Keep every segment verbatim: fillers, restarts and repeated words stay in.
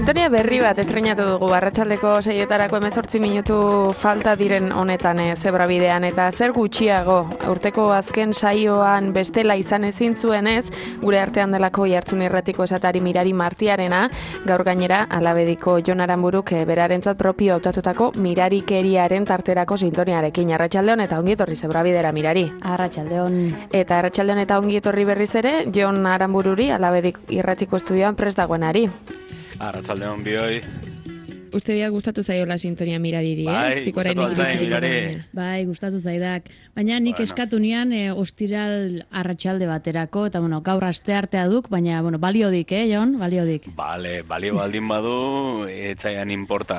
Sintonia berri bat estrenatu dugu arratsaldeko seietarako hemezortzi minutu falta diren honetan e, zebrabidean eta zer gutxiago urteko azken saioan bestela izan ezin zuenez gure artean delako Oihartzun Irratiko esatari Mirari Martiarena gaur gainera Alabediko Jon Aranburuk e, berarentzat propio hautatutako mirarikeriaren tarterako sintoniarekin. Arratsaldeon eta ongi etorri zebrabidera Mirari. Arratsaldeon. Eta arratsaldeon eta ongi etorri berriz ere Jon Aranbururi Alabedik Irratiko estudioan prest dagoenari. Arratsaldeon bioi. Ustedia gustatu zaiola sintonia Mirariri, bai, eh? Zikorain Mirari. Bai, gustatu zaidak. Baina nik bueno. eskatu nian e, ostiral arratsalde baterako, eta bueno, gaur asteartea duk, baina bueno, baliodik, eh, Jon? Baliodik. Bale, balio baldin badu, etzaian importa.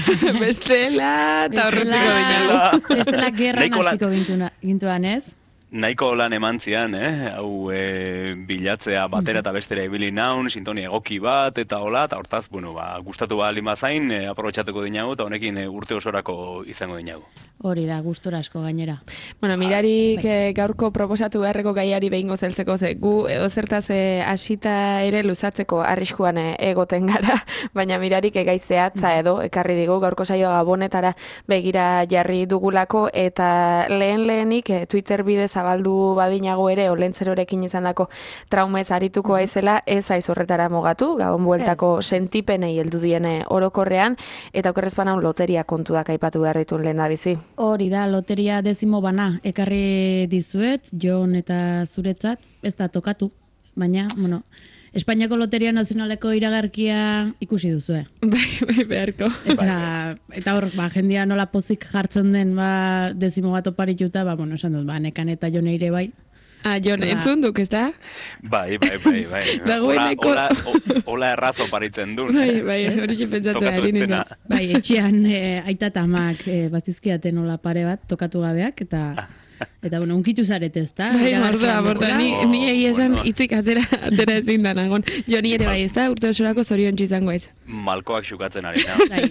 Bestela, eta horretziko dinago. Bestela gerran hasiko gintuan, ez? Nahiko lan eman zian, eh? Hau e, bilatzea batera eta bestera ibili naun, sintonia egoki bat, eta hola, eta hortaz, bueno, ba, gustatu baldin bazain, e, aprobetxatuko dinagu, eta honekin e, urte osorako izango dinagu. Hori da, gustora asko gainera. Bueno, Mirarik ah, gaurko proposatu beharreko gaiari behingo zeltzeko, ze gu edo zertaz hasita ere luzatzeko arriskuan egoten gara, baina Mirarik egaizeatza edo ekarri digu gaurko saioa Gabonetara begira jarri dugulako, eta lehen lehenik e, Twitter bidez zabaldu badinago ere olentzerorekin izandako traumez arituko aizela, ez aiz horretara mogatu, Gabon bueltako sentipenei heldu diene orokorrean, eta okerrezpanan loteria kontuak aipatu behar dituen lehen da bizi. Hori da, loteria dezimo bana, ekarri dizuet, Jon eta zuretzat, ez da tokatu, baina, bueno, Espainiako Loteria Nazionaleko iragarkia ikusi duzue. Bai, bai, beharko. Eta, eta hor, ba, jendia nola pozik jartzen den, ba, dezimo bat oparituta, ba, bueno, esan dut, ba, nekan eta Jon eire bai. Ah, Jon, ba, entzun duk, ez da? Bai, bai, bai, bai. Dagoeneko... Ola, ola erraz oparitzen duen. Bai, bai, hori pentsatzen ari nina. Bai, etxean e, aita eta amak e, bazizkiaten ola pare bat, tokatu gabeak, eta... Eta, bueno, unkitu zarete, ez da? Bai, mordoa, mordoa, ni, ni egia esan bueno. Itzik atera, atera ezin da nagon. Joni ere bai, ez da? Urte osorako zorion txizango ez. Malkoak xukatzen ari, na?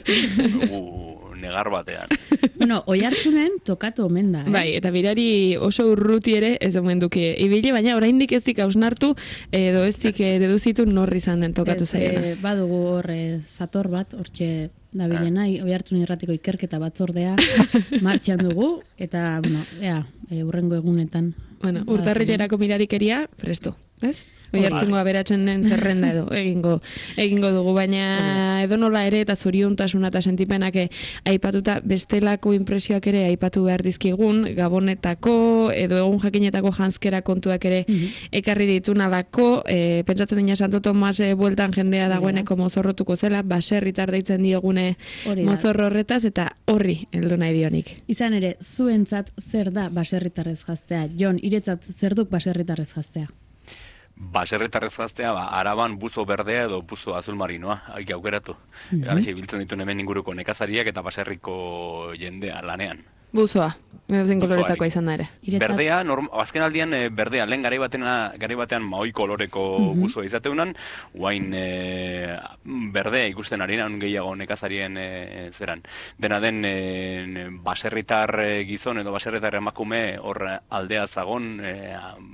uh, negar batean. Bueno, Oihartzunen tokatu omen da, eh? Bai, eta Mirari oso urruti ere ez omen duki ibili, baina oraindik ez dik hausnartu, edo ez dik deduzitu norri izan den tokatu zaiona. Eh, badugu hor zator bat, hortxe dabilena, Oihartzun Irratiko ikerketa batzordea martxan dugu, eta, bueno, ea, e, urrengo egunetan. Bueno, urtarrilerako Mirarikeria, presto, ez? Oihartzungo aberatzen den zerrenda edo egingo egingo dugu, baina edo nola ere eta zoriontasuna eta sentipenak aipatuta bestelako inpresioak ere aipatu behar dizkigun, Gabonetako edo egun jakinetako janzkera kontuak ere ekarri ditu nadako, e, pentsatzen dina Santo Tomas e, bueltan jendea dagoeneko mozorrotuko zela, baserritar deitzen diogune mozorro horretaz, eta horri heldu nahi dionik. Izan ere, zuentzat zer da baserritarrez jaztea? Jon, iretzat zer duk baserritarrez jaztea? Baserritarrez gaztea, ba, Araban buzo berdea edo buzo azul marinoa, haik aukeratu. Mm -hmm. Garaxe biltzen ditu hemen inguruko nekazariak eta baserriko jendea lanean. Buzoa, edozein koloretako izan da ere. Berdea, norm, azken aldian e, berdea, lehen garai batean, garai batean maoi koloreko mm -hmm. buzoa izateunan, guain e, berdea ikusten ari nan gehiago nekazarien e, zeran. Dena den e, baserritar gizon edo baserritar emakume hor aldea zagon, e,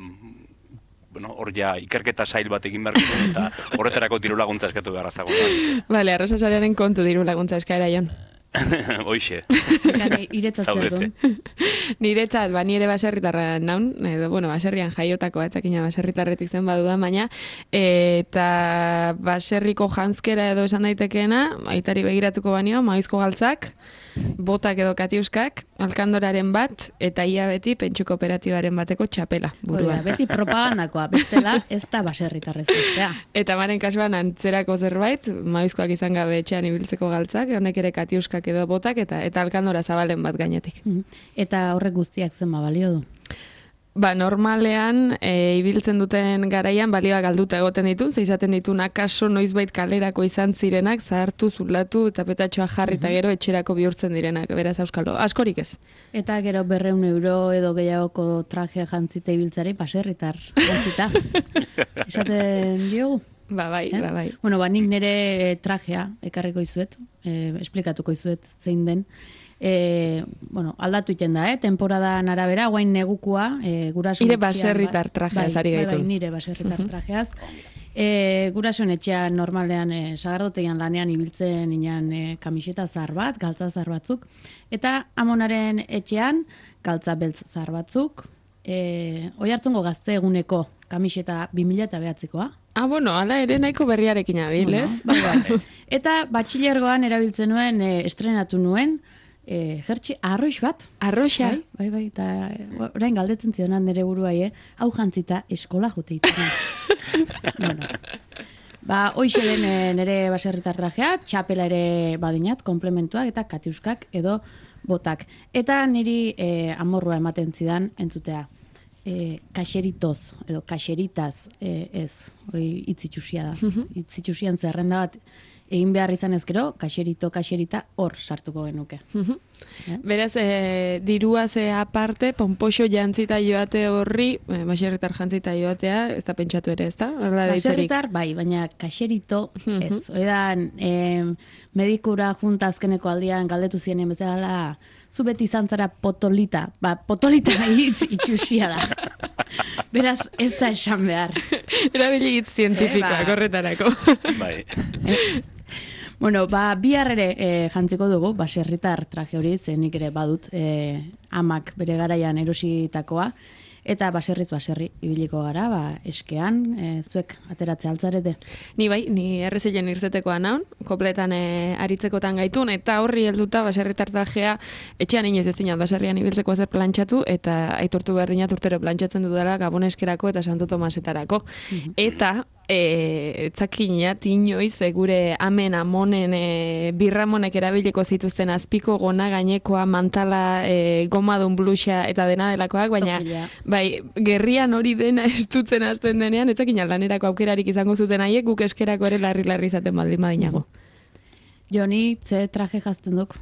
bueno, hor ja ikerketa sail bat egin behar gizu, eta horretarako diru laguntza eskatu behar azago. Bale, arrasasarearen kontu diru laguntza eskaera, Jon. Hoixe. Iretzat zer duen. Niretzat, ba, nire baserritarra naun, edo, bueno, baserrian jaiotako batzakina baserritarretik zen badudan, baina, eta baserriko janzkera edo esan daitekeena, aitari begiratuko banio, maizko galtzak, botak edo katiuskak, alkandoraren bat, eta ia beti pentsu kooperatibaren bateko txapela buruan. Oida, beti propagandakoa, bestela ez da baserritarrez bestea. Eta maren kasuan antzerako zerbait, maizkoak izan gabe etxean ibiltzeko galtzak, honek ere katiuskak edo botak, eta eta alkandora zabalen bat gainetik. Eta horrek guztiak zenba balio du? Ba, normalean, e, ibiltzen duten garaian balioa galduta egoten ditu, ze izaten ditu nakaso noizbait kalerako izan zirenak, zahartu, zulatu, eta petatxoa jarri eta gero etxerako bihurtzen direnak, beraz auskalo, askorik ez. Eta gero berreun euro edo gehiagoko trajea jantzita ibiltzari, baserritar jantzita. Esaten diogu? Ba, bai, eh? ba, bai. Bueno, ba, nik nire trajea ekarriko izuet, eh, esplikatuko izuet zein den. E, bueno, aldatu iten da, eh? Temporadan arabera, guain negukua, e, guraso... Ire baserritar trajeaz ari gaitu. Bai, bai, nire baserritar trajeaz. E, gurasoen etxean normalean e, sagardotegian lanean ibiltzen inan e, kamiseta zahar bat, galtza zahar batzuk, eta amonaren etxean galtza beltz zahar batzuk, e, Oiartzungo gazte eguneko kamiseta bi mila bederatzikoa. Ah, bueno, ala ere nahiko berriarekin abil, ez? Bai, bai. Eta batxilergoan erabiltzen nuen, e, estrenatu nuen, e, jertxi arroix bat. Arroxa? Bai, bai, bai, eta e, orain galdetzen zionan nire buruai, eh? Hau jantzita eskola jote ditzen. Bueno. Ba, hoixe den e, nire baserritar trajea, txapela ere badinat, komplementuak eta katiuskak edo botak. Eta niri e, amorrua ematen zidan entzutea. E, kaxeritoz, edo kaxeritaz, e, ez, hoi itzitxusia da. Itzitxusian zerrenda bat egin behar izan ezkero, kaxerito, kaxerita, hor sartuko genuke. Yeah? Beraz, e, dirua ze aparte, ponpoxo jantzita joate horri, e, baserritar jantzita joatea, ez da pentsatu ere, ez da? Baserritar, bai, baina kaxerito, ez. Oedan, e, medikura junta azkeneko aldian galdetu zienen bezala, zu beti izan zara potolita. Ba, potolita hitz itxusia da. Beraz, ez da esan behar. Erabili hitz zientifikoak, eh, ba. horretarako. Bai. Bueno, ba, bihar ere e, jantziko dugu, baserritar traje hori, zenik ere badut e, amak bere garaian erositakoa, eta baserriz baserri ibiliko gara, ba, eskean, e, zuek ateratzea altzarete. Ni bai, ni errezilen irzetekoa naun, kopletan e, aritzekotan gaitun, eta horri helduta baserritar trajea etxean inoiz ez dinat baserrian ibiltzeko ezer plantxatu, eta aitortu behar dinat urtero plantxatzen dudala Gabon eskerako eta Santo Tomasetarako. Mm-hmm. Eta E, etzakinat inoiz e, gure amen amonen e, birramonek erabiliko zituzten azpiko gona gainekoa mantala e, gomadun bluxa eta dena delakoak, baina Topila. bai, gerrian hori dena estutzen hasten denean, etzakinat lanerako aukerarik izango zuten haiek, guk eskerako ere larri-larri izaten baldin badinago. Joni, ze traje jazten duk?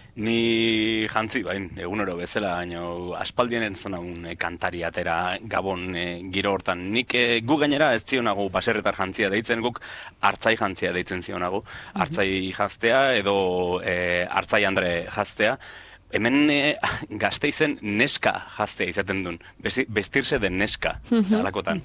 Ni jantzi, bain, egunero bezala, baina aspaldien entzun nagun e, kantari atera Gabon e, giro hortan. Nik e, gu gainera ez zionago baserritar jantzia deitzen, guk hartzai jantzia deitzen zionago. Hartzai jaztea edo e, hartzai andre jaztea. Hemen e, Gasteizen neska jaztea izaten duen, bestirse den neska, alakotan.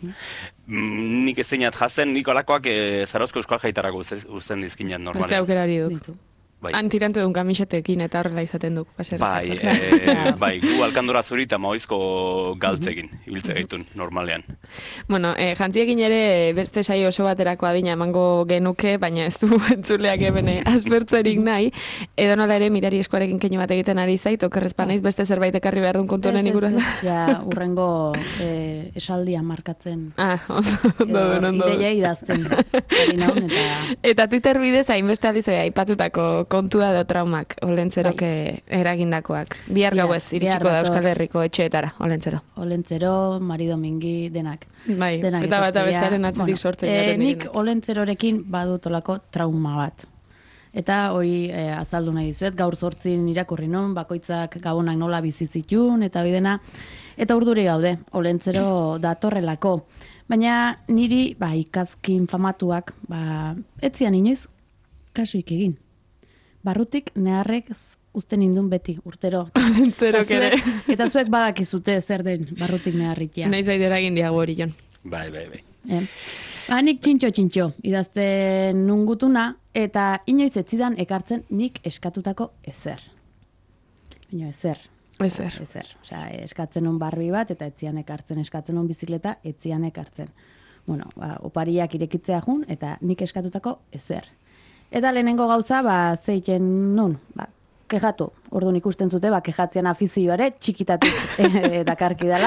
Mm, nik ez zinat jazten, nik alakoak e, Zarauzko Euskal Jaitarako uzten dizkinat normalen. Beste aukerari duk. Bai. Antirante duen kamisetekin eta horrela izaten duk. Bai, e, bai, gu alkandora zuri eta maoizko galtzekin, ibiltze gaitun, normalean. Bueno, e, jantziekin ere beste saio oso baterako adina emango genuke, baina ez du entzuleak ebene aspertzerik nahi. Edo nola ere mirari eskuarekin keinu bat egiten ari zait, okerrezpa naiz beste zerbait ekarri behar duen kontu honen inguruan. Ez, ez, ja, urrengo e, esaldia markatzen. Ah, ondo duen, ondo duen. Ideia idazten. Naun, eta... eta Twitter bidez hainbeste aldiz aipatutako kontua edo traumak, olentzeroke eragindakoak. Bihar gauez, iritsiko da Euskal Herriko etxeetara, olentzero. Olentzero, Mari Domingi, denak. Bai, denak eta bat abestearen atzetik sortzen e, jaten nik olentzerorekin badut olako trauma bat. Eta hori e, azaldu nahi dizuet, gaur zortzin irakurri non, bakoitzak gabonak nola bizitzitun, eta bidena, eta urduri gaude, olentzero datorrelako. Baina niri, ba, ikazkin famatuak, ba, etzian inoiz, kasuik egin. Barrutik neharrek uzten indun beti, urtero. Zerok ere. Eta zuek badakizute zer den barrutik neharritia. Naiz baita eragin diago hori, Jon. Bai, bai, bai. Eh? Ba, nik txintxo-txintxo idazten nungutuna, eta inoiz etzidan ekartzen nik eskatutako ezer. Baina ezer. Ezer. Ezer. Osea, eskatzen un barbi bat, eta etzian ekartzen, eskatzen un bizikleta, etzian ekartzen. Bueno, ba, opariak irekitzea jun, eta nik eskatutako ezer. Eta lehenengo gauza, ba, zeiten nun, ba, kejatu. Orduan ikusten zute, ba, kejatzean afizioare, txikitatik e, dakarki dela.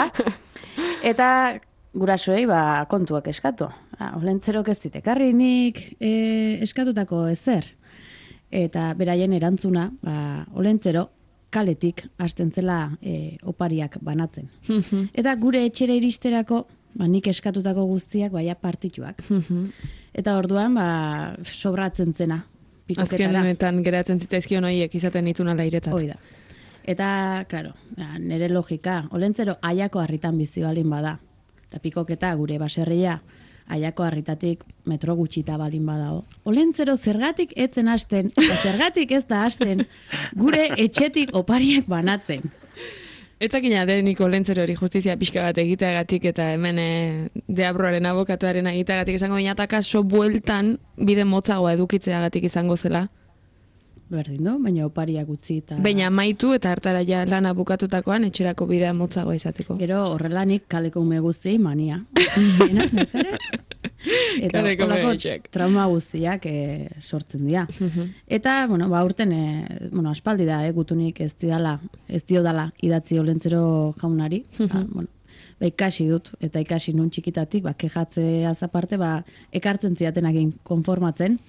Eta gurasoei, ba, kontuak eskatu. Ba, olentzerok ez ditekarri nik e, eskatutako ezer. Eta beraien erantzuna, ba, olentzero, kaletik hasten zela e, opariak banatzen. Eta gure etxera iristerako, ba, nik eskatutako guztiak, baia partituak. Eta orduan, ba, sobratzen zena. Pikoketara. Azkenetan geratzen zitzaizkion horiek izaten dituna lairetat. Hoi da. Eta, klaro, nire logika, olentzero aiako harritan bizi balin bada. Eta pikoketa gure baserria aiako harritatik metro gutxita balin badao. Olentzero zergatik etzen hasten, eta zergatik ez da hasten gure etxetik opariak banatzen. Etzakina deniko lentzero hori justizia pixka bat egiteagatik eta hemen e, deabroaren abokatuaren egiteagatik izango dinata kaso bueltan bide motzagoa edukitzeagatik izango zela. Berdin du, baina opariak utzi eta... Baina amaitu eta hartara ja lana bukatutakoan etxerako bidea motzagoa izateko. Gero horrelanik kaleko ume guztiei mania. Eta horrelako trauma guztiak e, sortzen dira. Eta, bueno, ba, urten, e, bueno, aspaldi da, e, gutunik ez didala, ez diodala idatzi Olentzero jaunari. ba, bueno, ba, ikasi dut, eta ikasi nun txikitatik, ba, kejatzeaz aparte, ba, ekartzen ziatenakin konformatzen.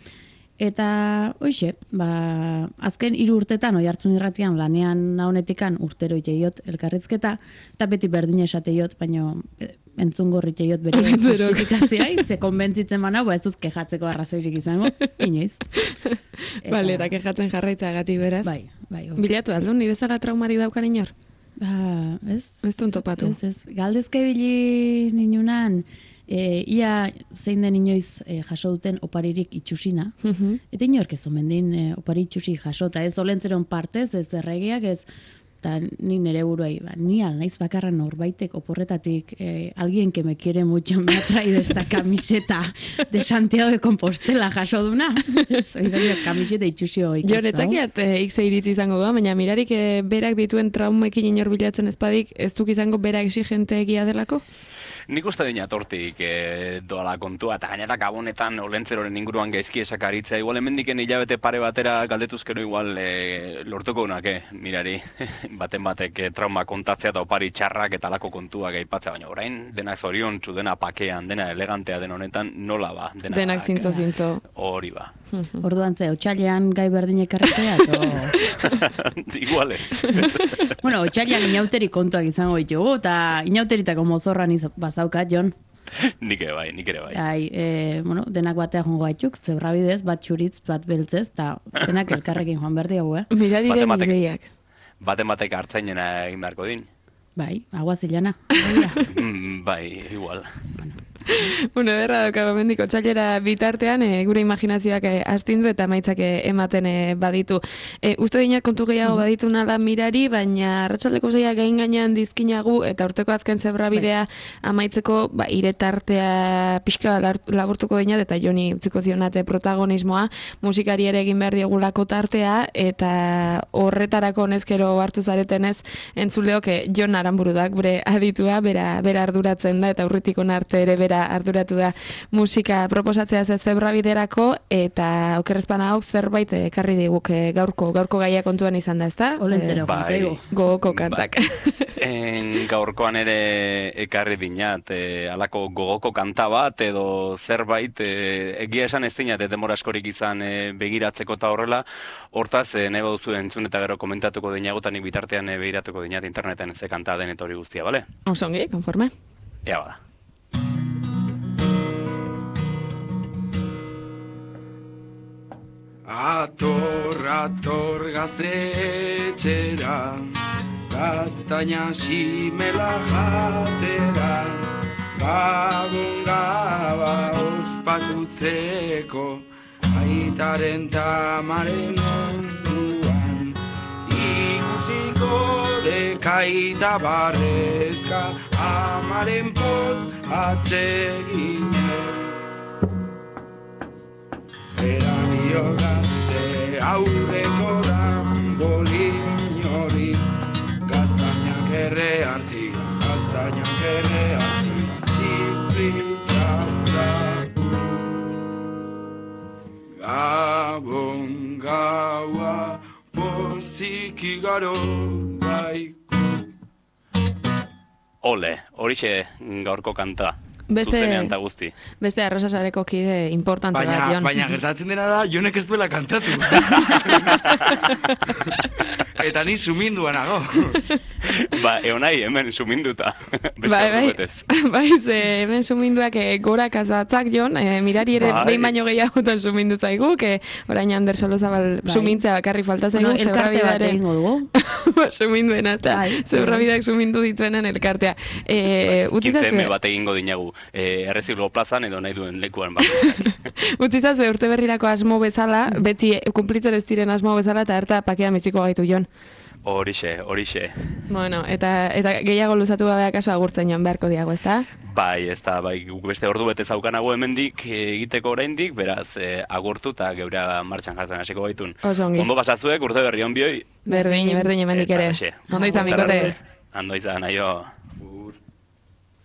Eta, hoxe, ba, azken hiru urtetan, oi hartzun irratian, lanean nahonetikan urtero iteiot elkarrizketa, eta beti berdin esateiot, baina entzungo riteiot bere justifikazioa, ze konbentzitzen manau, ba ez dut kejatzeko arrazoirik izango, inoiz. Eta... Bale, eta kejatzen jarraitzagatik beraz. Bai, bai. Bilatu aldun, ni bezala traumari daukan inor? Ba, ez? Ez duen topatu. Ez, ez. Galdezke bili ninunan, E, ia zein den inoiz e, jaso duten oparirik itxusina. Uh-huh. Eta inork ez omen din e, opari itxusi jaso, eta ez Olentzeron partez, ez erregiak, ez, eta ni nere buruai, ba, ni al naiz bakarra norbaitek oporretatik, e, alguien que me quiere mucho me ha traído esta camiseta de Santiago de Compostela jaso duna. Zoi da kamiseta itxusi hori. Jo, netzakiat e, ikze iritzi izango da, baina mirarik e, berak dituen traumekin inor bilatzen ezpadik, ez duk izango bera exigente egia delako? Nik uste dina tortik e, doala kontua, eta gainera gabonetan Olentzeroren inguruan gaizki esakaritza, igual hemendiken hilabete pare batera galdetuzkero igual e, lortuko unake, mirari, baten batek e, trauma kontatzea eta opari txarrak eta alako kontua gaipatzea, baina orain denak zoriontsu, dena pakean, dena elegantea den honetan, nola ba? Dena, denak zintzo, zintzo. Hori ba. Orduan ze, otxailean gai berdinek erretea, eto... Igual ez. Bueno, otxailean inauterik kontuak izango ditugu, eta inauteritako mozorran bazaukat, Jon. Nik ere bai, nik ere bai. Ai, e, bueno, denak batea jongo gaituk, zebrabidez, bat txuritz, bat beltzez, eta denak elkarrekin joan berdi hau, eh? Mira diren ideiak. Baten batek hartzainena egin beharko din. Bai, aguazilana. mm, bai, igual. Bueno, derra daukago mendiko txailera bitartean, e, gure imaginazioak e, astindu eta maitzak e, ematen e, baditu. E, uste dinat kontu gehiago baditu nala mirari, baina arratsaldeko zeia gain gainean dizkinagu eta urteko azken zebra bidea amaitzeko ba, iretartea pixka laburtuko dinat eta Joni utziko zionate protagonismoa, musikari ere egin behar diegulako tartea eta horretarako nezkero hartu zaretenez entzuleok e, Jon Aranburudak bere aditua, bera, bera arduratzen da eta urritik arte ere bera arduratu da musika proposatzea ze zebra biderako eta okerrezpana hau zerbait ekarri diguk gaurko gaurko gaia kontuan izan da, ezta? Olentzero kontzaigu. Gogoko kantak. En gaurkoan ere ekarri dinat, e, alako gogoko kanta bat edo zerbait e, egia esan ez dinat demora askorik izan e, begiratzeko eta horrela, hortaz e, nahi baduzu entzun eta gero komentatuko dinagotan nik bitartean e, begiratuko dinat interneten ze kanta den eta hori guztia, bale? Osongi, konforme. Ea bada. Ator, ator gaztetxera, gaztaina simela jatera, gabon gaba ospatutzeko, aitaren tamaren onduan, ikusiko dekaita barrezka, amaren poz atxeginen. Era bio gazte aurreko dan bolin hori, gaztainak erre arti, gaztainak erre arti, txipritzak Gabon gaua pozik igaro daiku. Ole, horixe gaurko kanta. Beste, zuzenean ta guzti. Beste arrosasareko kide importante baina, da, Jon. Baina gertatzen dena da, Jonek ez duela kantatu. Eta ni suminduan nago. Ba, eonai, hemen suminduta. Beste bai, bai, bai, bai, ze hemen suminduak e, gorak azatzak, Jon, e, mirari ere bai. Behin baino gehiagotan sumindu zaigu, que orain Ander Solozabal bai. Sumintzea bakarri falta zaigu. Bueno, elkarte bat egingo dugu. Suminduena, eta bai. Zebrabidak sumindu dituenen elkartea. E, bai, Kinteme bat egingo dinagu, e, errezilgo plazan edo nahi duen lekuan bat. Utzizazue urte berrirako asmo bezala, beti kumplitzen ez diren asmo bezala, eta harta pakean biziko gaitu, Jon. Horixe, horixe. Bueno, eta, eta gehiago luzatu gabe akaso agurtzen joan beharko diago, ezta? Bai, ez da, bai, guk beste ordu bete zaukanago hemendik egiteko oraindik, beraz, eh, agurtu eta geura martxan jartzen hasiko baitun. Oso ongi. Ondo pasazuek, urte berri on bioi. Berdin, berdin hemendik ere. Eta, hoxe. Ondo izan, bikote. Ondo izan, aio.